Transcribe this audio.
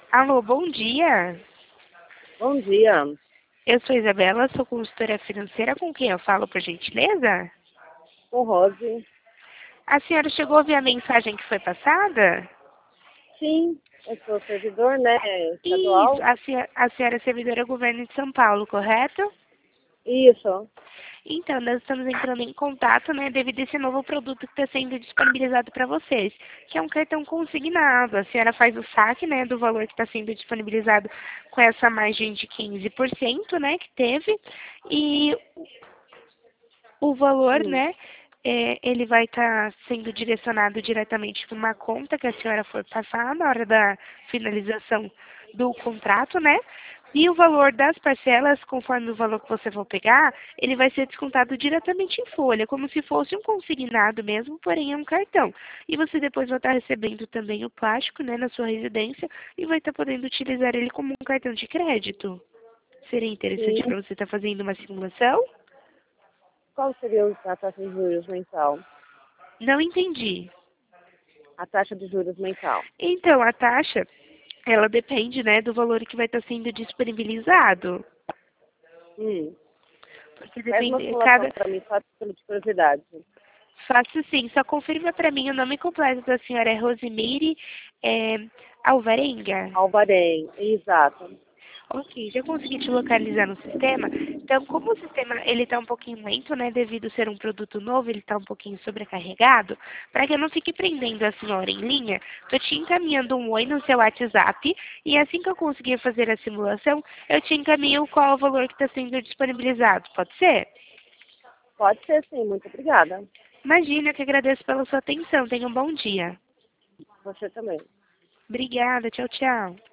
Alô, bom dia. Bom dia, Eu sou Isabela, sou consultora financeira. Com quem eu falo, por gentileza? com Rose. A senhora chegou a ver a mensagem que foi passada? Sim, eu sou servidor, né, Isso, estadual. a senhora é servidora do governo de São Paulo, correto? Isso. Então, nós estamos entrando em contato, né, devido a esse novo produto que está sendo disponibilizado para vocês, que é um cartão consignado. A senhora faz o saque, né, do valor que está sendo disponibilizado com essa margem de 15%, né, que teve, e o valor, Hum. né, ele vai estar sendo direcionado diretamente para uma conta que a senhora for passar na hora da finalização do contrato, né? E o valor das parcelas, conforme o valor que você for pegar, ele vai ser descontado diretamente em folha, como se fosse um consignado mesmo, porém é um cartão. E você depois vai estar recebendo também o plástico, né, na sua residência e vai estar podendo utilizar ele como um cartão de crédito. Seria interessante Sim. para você estar fazendo uma simulação? Qual seria a taxa de juros mensal? Não entendi. A taxa de juros mensal. Então, a taxa, ela depende, né, do valor que vai estar sendo disponibilizado. Hum. Porque Faz uma depende, simulação cada... para mim, só pela curiosidade. Faço sim, só confirma para mim o nome completo da senhora é Rosemary Alvarenga. Alvarém, exato. Ok, já consegui te localizar no sistema. Então, como o sistema ele está um pouquinho lento, né, devido ser um produto novo, ele está um pouquinho sobrecarregado, para que eu não fique prendendo a senhora em linha, estou te encaminhando um oi no seu WhatsApp e assim que eu conseguir fazer a simulação, eu te encaminho qual é o valor que está sendo disponibilizado. Pode ser? Pode ser sim, muito obrigada. Imagina, eu que agradeço pela sua atenção. Tenha um bom dia. Você também. Obrigada, tchau, tchau.